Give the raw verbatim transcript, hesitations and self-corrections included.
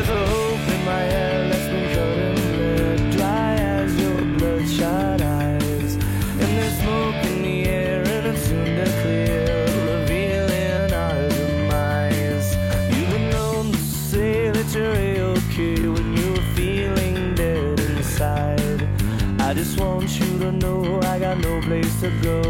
There's a hope in my head that's been cut and bled, dry as your bloodshot eyes. And there's smoke in the air and it's soon to clear, revealing our demise. You've been known to say that you're A-okay when you're feeling dead inside. I just want you to know I got no place to go.